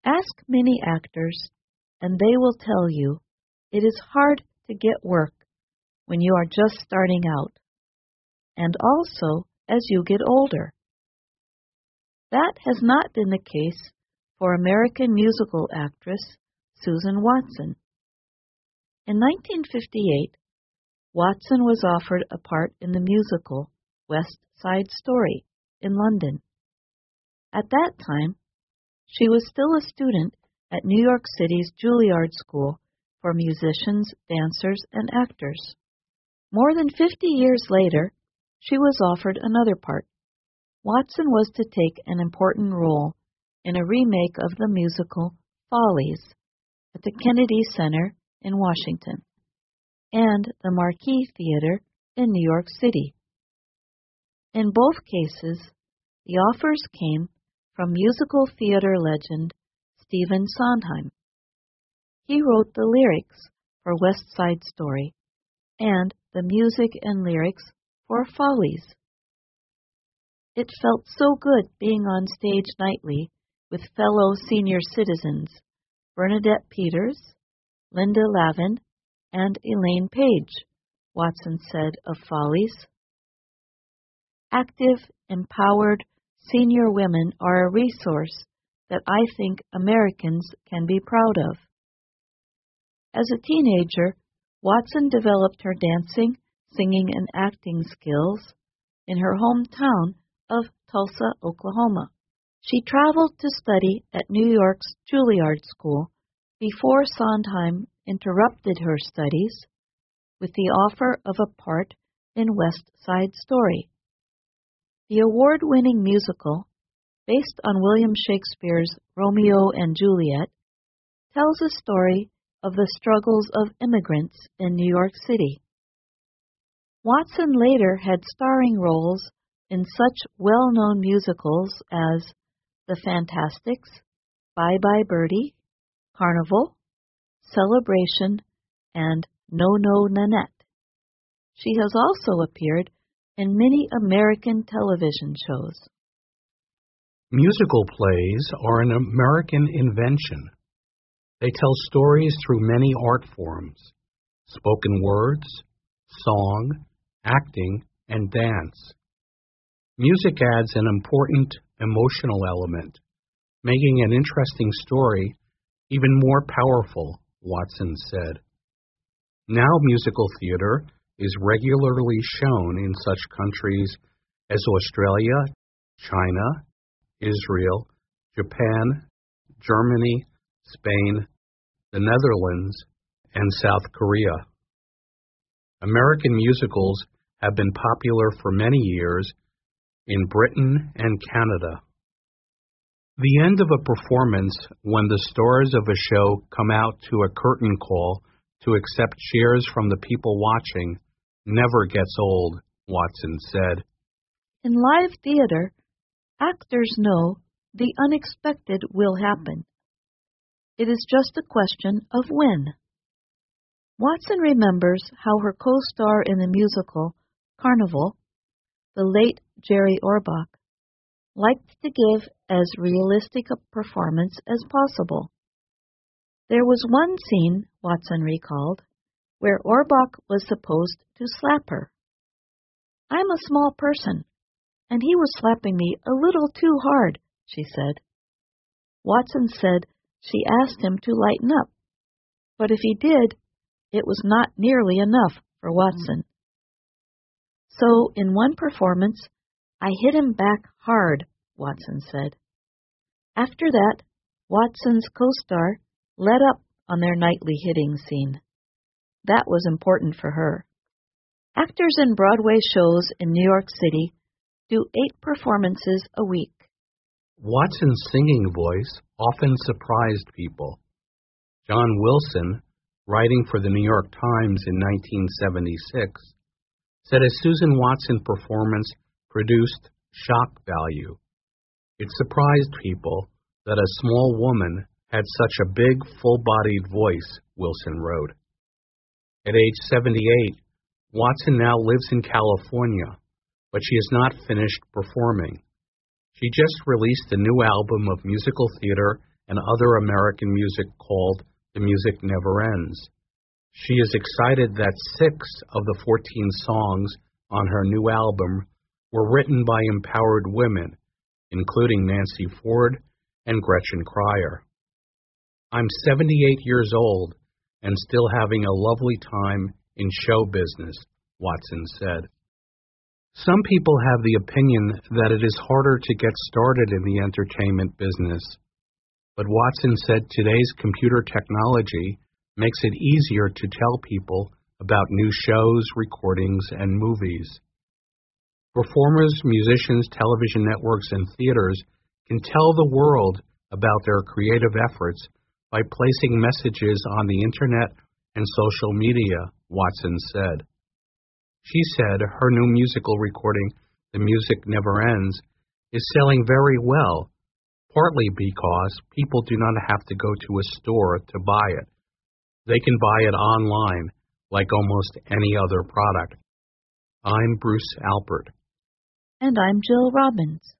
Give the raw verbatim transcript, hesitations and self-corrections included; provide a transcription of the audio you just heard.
Ask many actors, and they will tell you it is hard to get work when you are just starting out, and also as you get older. That has not been the case for American musical actress Susan Watson. In nineteen fifty-eight, Watson was offered a part in the musical West Side Story in London. At that time, she was still a student at New York City's Juilliard School for musicians, dancers, and actors. More than fifty years later, she was offered another part. Watson was to take an important role in a remake of the musical Follies at the Kennedy Center in Washington and the Marquis Theater in New York City. In both cases, the offers came from musical theater legend Stephen Sondheim. He wrote the lyrics for West Side Story and the music and lyrics for Follies. It felt so good being on stage nightly with fellow senior citizens Bernadette Peters, Linda Lavin, and Elaine Page, Watson said of Follies. Active, empowered senior women are a resource that I think Americans can be proud of. As a teenager, Watson developed her dancing, singing, and acting skills in her hometown of Tulsa, Oklahoma. She traveled to study at New York's Juilliard School before Sondheim interrupted her studies with the offer of a part in West Side Story. The award-winning musical, based on William Shakespeare's Romeo and Juliet, tells a story of the struggles of immigrants in New York City. Watson later had starring roles in such well-known musicals as The Fantastics, Bye Bye Birdie, Carnival, Celebration, and No No Nanette. She has also appeared in many American television shows. Musical plays are an American invention. They tell stories through many art forms: spoken words, song, acting, and dance. Music adds an important emotional element, making an interesting story even more powerful, Watson said. Now musical theater is regularly shown in such countries as Australia, China, Israel, Japan, Germany, Spain, the Netherlands, and South Korea. American musicals have been popular for many years in Britain and Canada. The end of a performance, when the stars of a show come out to a curtain call to accept cheers from the people watching, never gets old, Watson said. In live theater, actors know the unexpected will happen. It is just a question of when. Watson remembers how her co-star in the musical Carnival, the late Jerry Orbach, liked to give as realistic a performance as possible. There was one scene, Watson recalled, where Orbach was supposed to slap her. I'm a small person, and he was slapping me a little too hard, she said. Watson said she asked him to lighten up, but if he did, it was not nearly enough for Watson. So, in one performance, I hit him back hard, Watson said. After that, Watson's co-star let up on their nightly hitting scene. That was important for her. Actors in Broadway shows in New York City do eight performances a week. Watson's singing voice often surprised people. John Wilson, writing for the New York Times in nineteen seventy-six, said a Susan Watson performance produced shock value. It surprised people that a small woman had such a big, full-bodied voice, Wilson wrote. At age seventy-eight, Watson now lives in California, but she has not finished performing. She just released a new album of musical theater and other American music called The Music Never Ends. She is excited that six of the fourteen songs on her new album were written by empowered women, including Nancy Ford and Gretchen Cryer. "I'm seventy-eight years old and still having a lovely time in show business," Watson said. Some people have the opinion that it is harder to get started in the entertainment business, but Watson said today's computer technology makes it easier to tell people about new shows, recordings, and movies. Performers, musicians, television networks, and theaters can tell the world about their creative efforts by placing messages on the internet and social media, Watson said. She said her new musical recording, The Music Never Ends, is selling very well, partly because people do not have to go to a store to buy it. They can buy it online, like almost any other product. I'm Bruce Alpert. And I'm Jill Robbins.